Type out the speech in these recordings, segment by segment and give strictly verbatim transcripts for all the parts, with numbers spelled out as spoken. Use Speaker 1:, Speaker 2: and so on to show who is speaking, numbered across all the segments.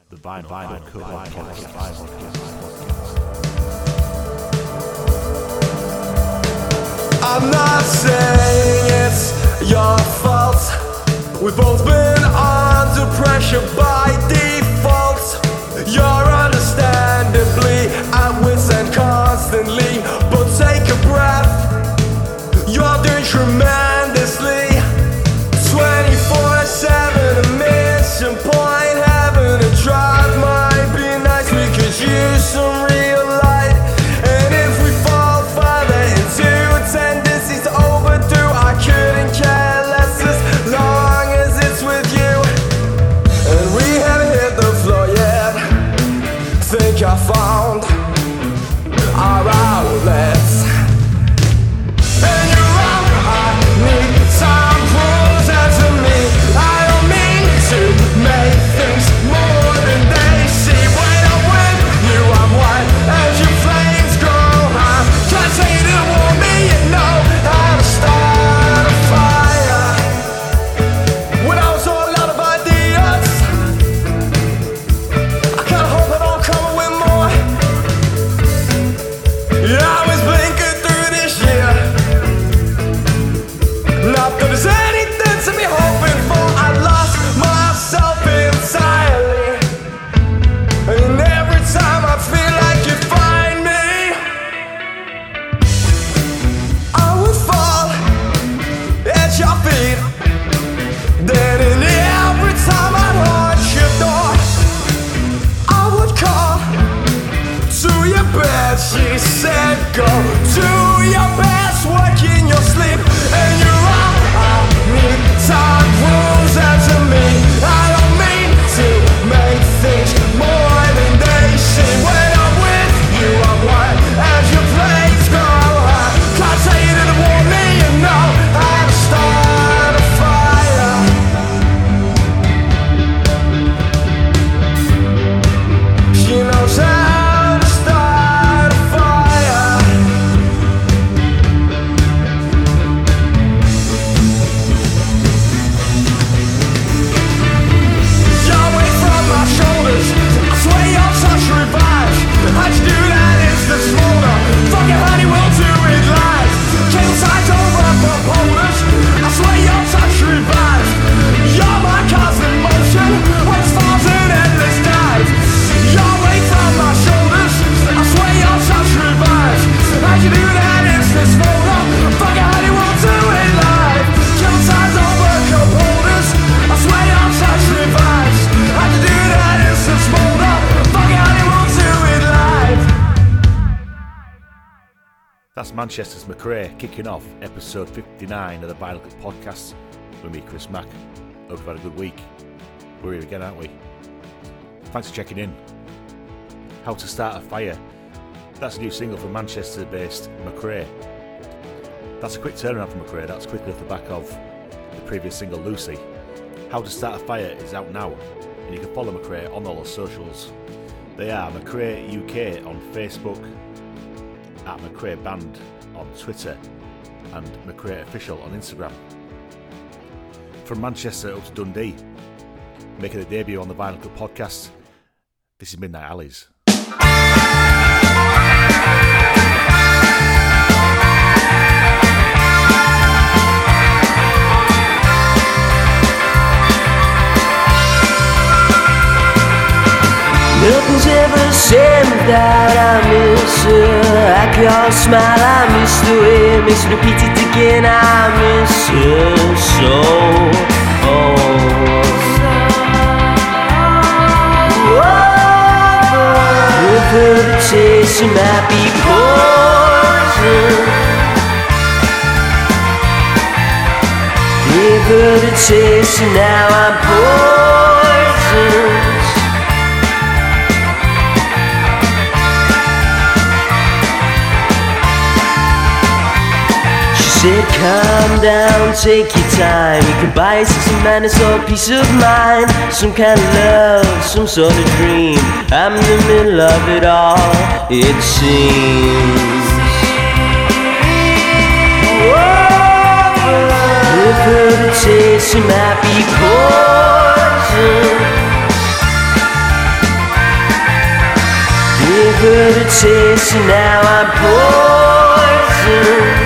Speaker 1: The Vinyl, Vinyl Cut Podcast.
Speaker 2: I'm not saying it's your fault. We've both been under pressure by default. You're understandably at wit's end constantly, but take a breath. You're doing tremendously. twenty-four seven, a mission point, having a drive might be nice. We could use some real light. And if we fall further into tendencies to overdo, I couldn't care less as long as it's with you. And we haven't hit the floor yet. Think I found our outlets. And you're wrong, I need time pulls out to me. I don't mean to make things more than they see. When I'm with you, I'm white as your flames grow high. Can't say you didn't want me, you know how to start a fire. When I was all out of ideas, I kinda hope I don't come up with more. Yeah, I was blinking through this year. Not that there's anything to be hoping for. I lost myself entirely. And every time I feel like you find me, I would fall at your feet. Then in every time I'd haunt your door, I would call to your bed. She said go to your best, work in your sleep. And you're wrong, I need time rules out to me. I don't mean to make things more than they seem. When I'm with you, I'm white as your flames grow high. Can't say you didn't want me, you know how to start a fire. She knows how to start a fire. Your weight from my shoulders, I swear your touch revives. How'd you do that instant smolder? Fucking honey, we'll do it live. Cable sides over proponents, I swear your touch revives. You're my constant motion, when falls in endless dives. Your weight from my shoulders, I swear your touch revives. How'd you do that instant smolder? Fucking honey, we'll do it live. Cable sides over components, I swear your touch revives. How'd you do that instant smolder? Fucking honey, we'll do it live.
Speaker 1: That's Manchester's McRae kicking off episode fifty-nine of the Vinyl Cut Podcast with me, Chris Mack. Hope you've had a good week. We're here again, aren't we? Thanks for checking in. How to Start a Fire. That's a new single from Manchester-based McRae. That's a quick turnaround for McRae. That's quickly off the back of the previous single, Lucy. How to Start a Fire is out now, and you can follow McRae on all the socials. They are McRae U K on Facebook, at McRae Band on Twitter, and McRae Official on Instagram. From Manchester up to Dundee, making a debut on the Vinyl Cut Podcast, this is Midnight Alleys.
Speaker 3: Nothing's ever said without I miss her. I can't smile, I miss the way it makes me repeat it again. I miss her so. Oh. With her the taste, it might be poison. Give her the taste, and now I'm poisoned. Said calm down, take your time. You can buy yourself some madness or peace of mind. Some kind of love, some sort of dream. I'm in the middle of it all, it seems. With her the taste, it might be poison. her the taste and now I'm poisoned.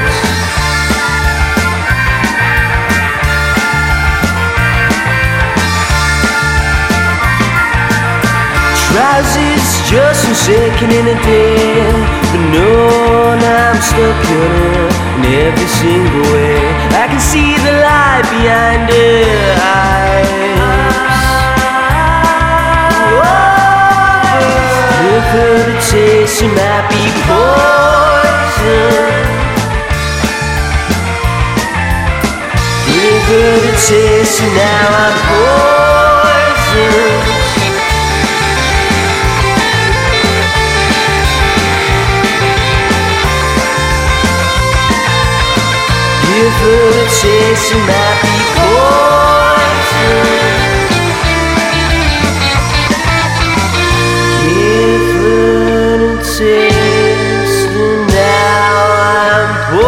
Speaker 3: Trousers just a second in a day, but no, now I'm stuck in her in every single way. I can see the light behind her eyes. Give her the taste, it might be poison. Give her the taste, and now I'm poison. Give her the taste, it might be poison. Give her the taste, and now I'm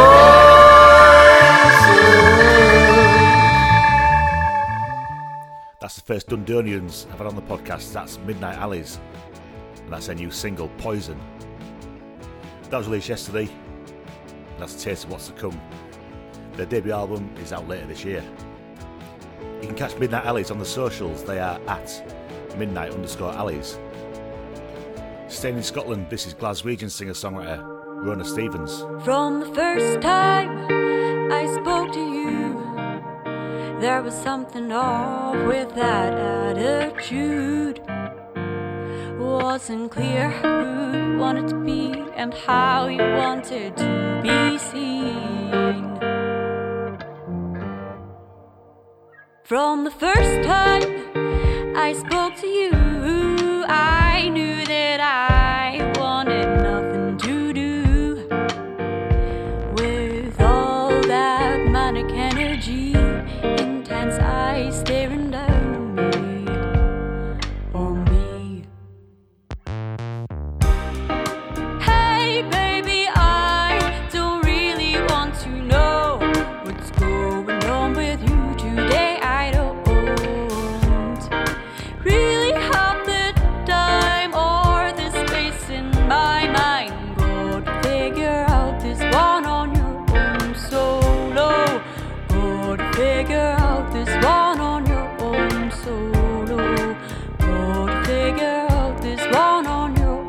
Speaker 3: poison.
Speaker 1: That's the first Dundonians I've had on the podcast. That's Midnight Alleys, and that's their new single, Poison. That was released yesterday, and that's a taste of what's to come. Their debut album is out later this year. You can catch Midnight Alleys on the socials. They are at midnight underscore alleys. Staying in Scotland, this is Glaswegian singer-songwriter Rona Stevens.
Speaker 4: From the first time I spoke to you, there was something off with that attitude. Wasn't clear who you wanted to be and how you wanted to be seen. From the first time I spoke to you, I knew that I wanted nothing to do with all that manic energy, intense eyes staring down at me, on me. Hey baby, I don't really want to know what's going on with you today. I don't really have the time or the space in my mind. Go to figure out this one on your own solo. Go to figure out this one on your own solo. Go to figure out this one on your own.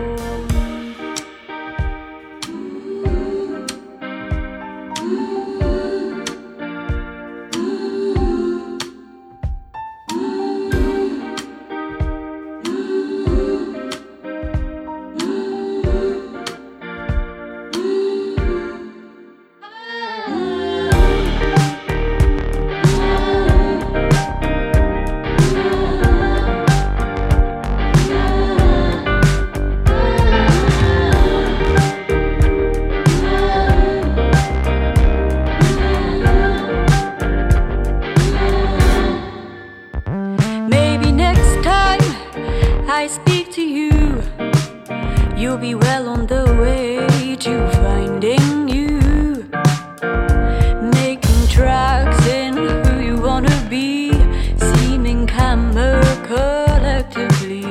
Speaker 4: Maybe next time I speak to you, you'll be well on the way to finding you, making tracks in who you wanna be, seeming calmer collectively.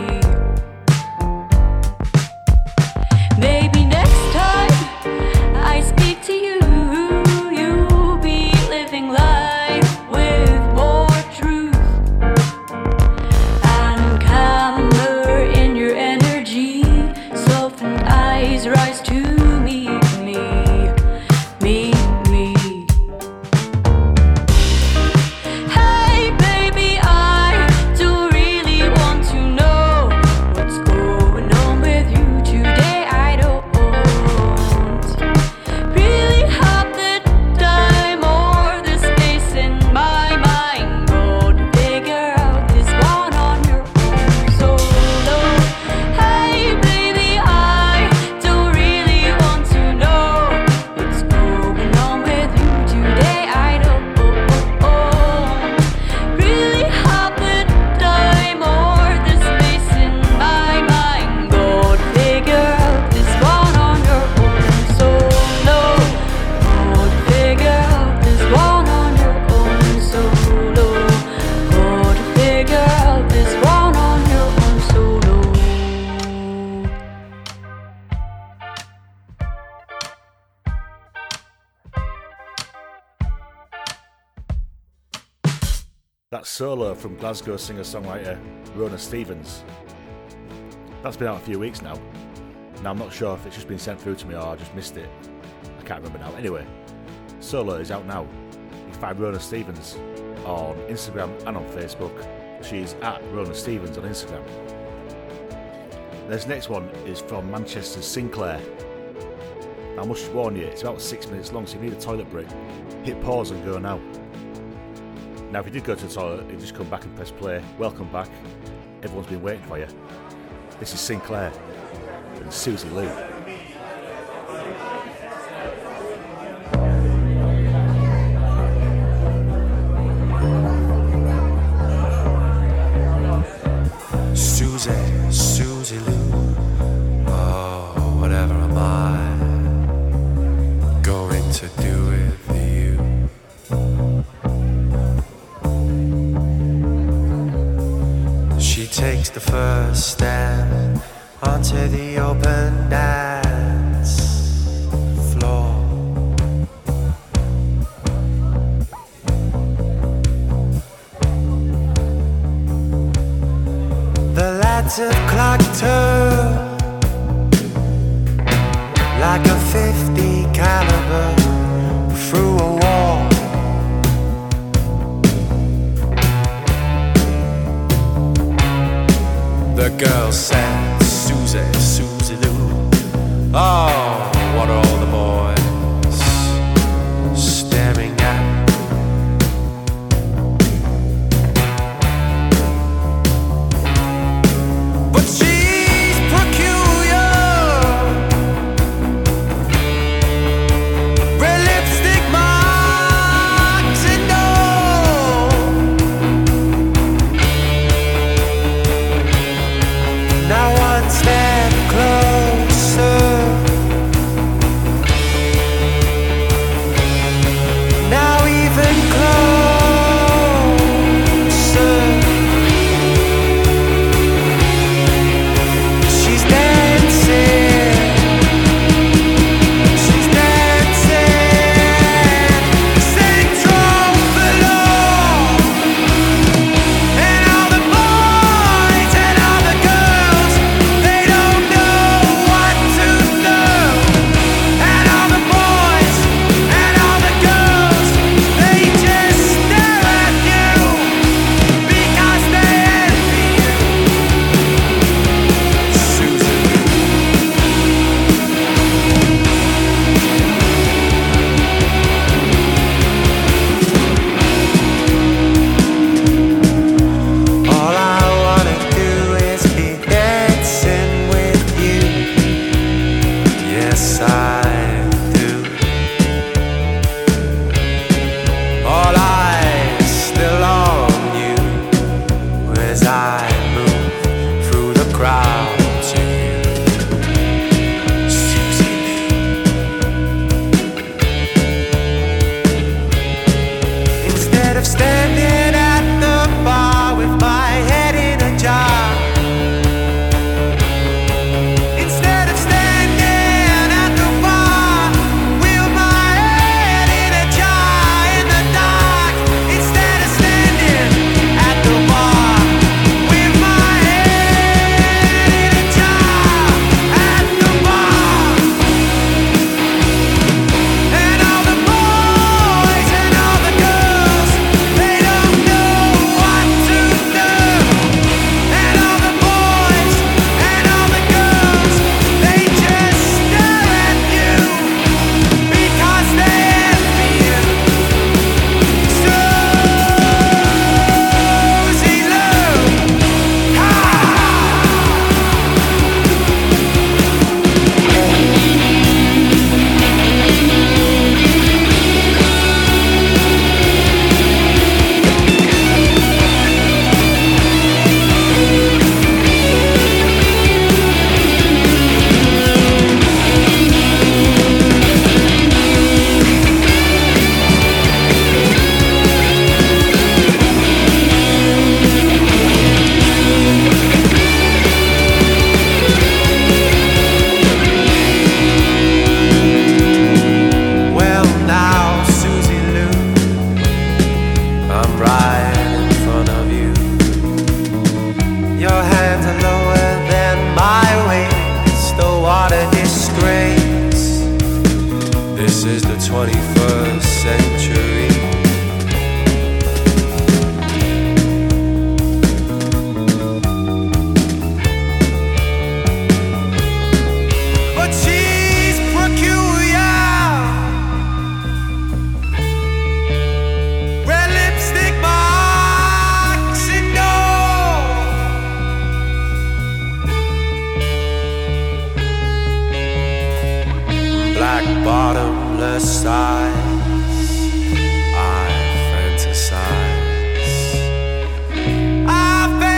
Speaker 4: Maybe next time I speak to you, you'll be living life with more truth and calmer in your energy, softened eyes.
Speaker 1: That's Solo from Glasgow singer-songwriter Rona Stevens. That's been out a few weeks now. Now I'm not sure if it's just been sent through to me or I just missed it. I can't remember now. Anyway, Solo is out now. You can find Rona Stevens on Instagram and on Facebook. She's at Rona Stevens on Instagram. This next one is from Manchester's Sinclair. Now, I must warn you, it's about six minutes long, so if you need a toilet break, hit pause and go now. Now, if you did go to the toilet, you just come back and press play. Welcome back. Everyone's been waiting for you. This is Sinclair and Susie Lou.
Speaker 2: Susie, Susie Lou, oh, whatever am I going to do with you? She takes the first step onto the open dance floor. The lights have clocked her like a fifty caliber through a wall. The girl said, Susie, Susie Lou, oh, what are all the boys staring at? But she's peculiar, red lipstick marks and all. Now one step closer, now even closer. sighs, I fantasize, I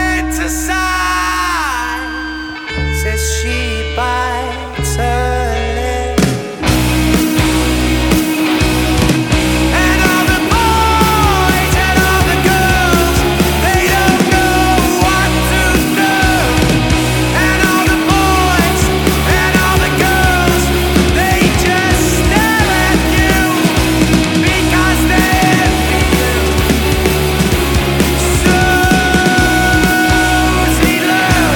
Speaker 2: fantasize as she bites her lip. And all the boys and all the girls, they don't know what to do. And all the boys and all the girls, they just stare at you because they envy you. Susie Lou.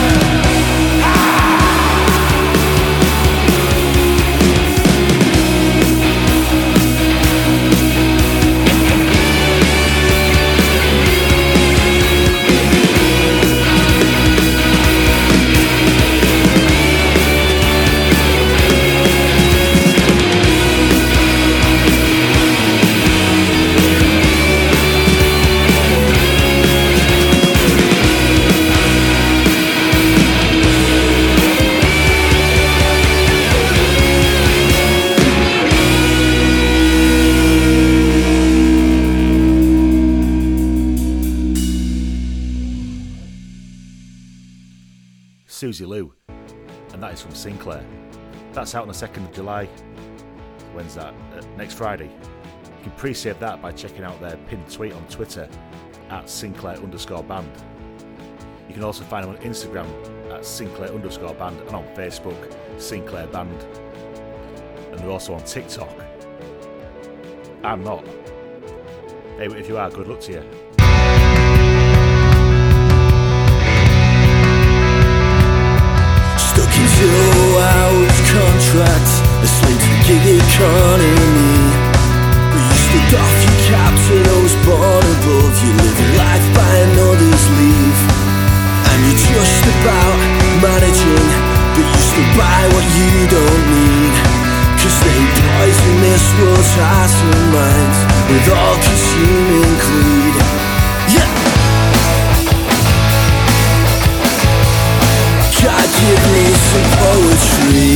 Speaker 1: Susie Lou, and that is from Sinclair. That's out on the second of July. When's that? Uh, next Friday. You can pre-save that by checking out their pinned tweet on Twitter at Sinclair underscore band. You can also find them on Instagram at Sinclair underscore band and on Facebook, Sinclair Band. And they're also on TikTok. I'm not. Hey, if you are, good luck to you.
Speaker 2: Stuck into a hours contract, a slave to the gig economy. But you stood off your cap to those born above you, living life by another's leave. And you're just about managing, but you still buy what you don't need. Cause they poison this world's hearts and minds with all-consuming greed. Yeah! God, give me some poetry.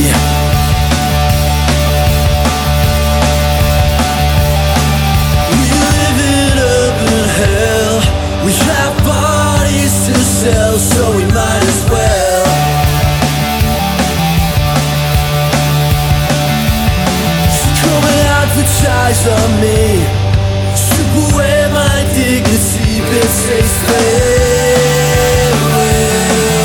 Speaker 2: We live in urban hell. We have bodies to sell, so we might as well. So come and advertise on me. Strip away my dignity, but say farewell.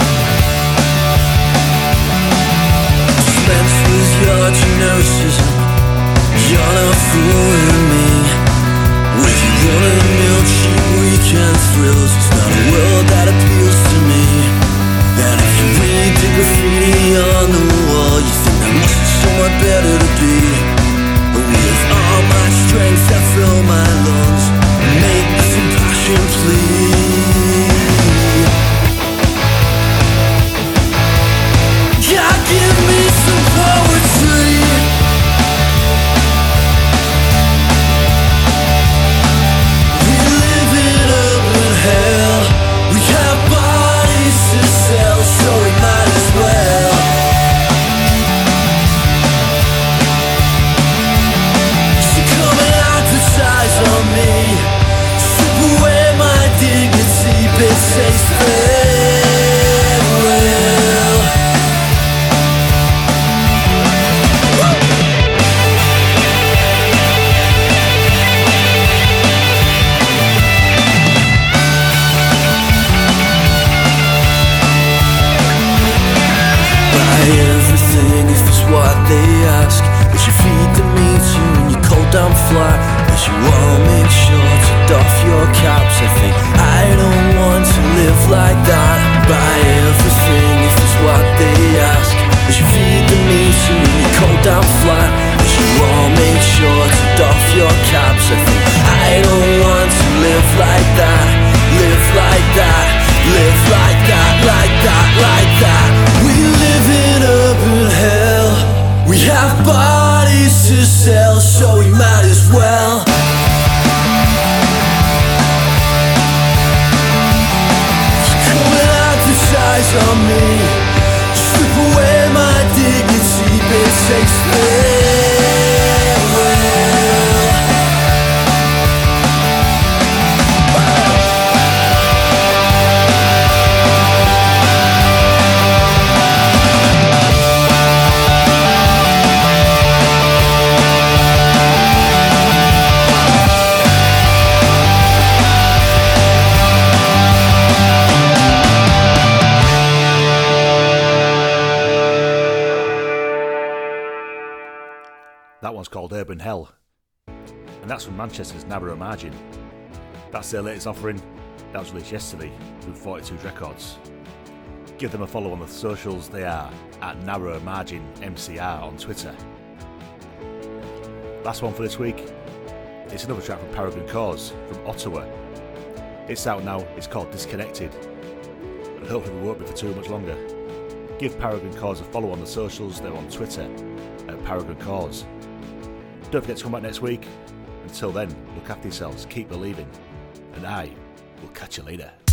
Speaker 2: Spencer's your genocism. You're not fooling me. With your run-of-the-mill cheap weekend thrills, it's not a world that appeals to me. And if you read the graffiti on the wall, you think there must be somewhere better to be. But with all my strength that fill my lungs, make this impassioned plea. God, give me some poetry. We live in urban hell. We have bodies to sell, so we might as well. So come and advertise on me. Strip away my dignity, but say farewell. Buy everything if it's what they ask, but you feed the meter and you cold down flat. But you won't make sure to doff your caps. I think I don't want to live like that. Buy everything if it's what they ask, but you feed the meter and you cold down flat. But you won't make sure to doff your caps. I think I don't want to live like that. Live like that. Live like that, like that, like that. We live in urban hell. We have bodies to sell, so we might as well. So come and advertise on me. Strip away my dignity, but say farewell.
Speaker 1: one's called Urban Hell, and that's from Manchester's Narrow Margin. That's their latest offering. That was released yesterday through forty-two Records. Give them a follow on the socials. They are at Narrow Margin M C R on Twitter. Last one for this week. It's another track from Paragon Cause from Ottawa. It's out now. It's called Disconnected, and hopefully we won't be for too much longer. Give Paragon Cause a follow on the socials. They're on Twitter at Paragon Cause. Don't forget to come back next week. Until then, look after yourselves, keep believing, and I will catch you later.